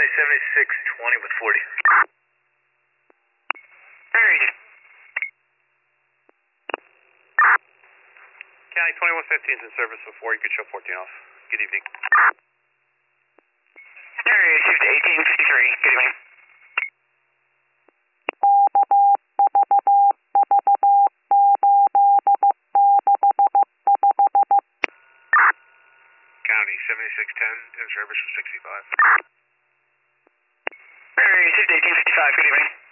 County 7620 with 40. Buried. County 2115 is in service with 4. You could show 14 off. Good evening. Area received 1853. Good evening. County 7610 in service with 65. Area received 1855. Good evening.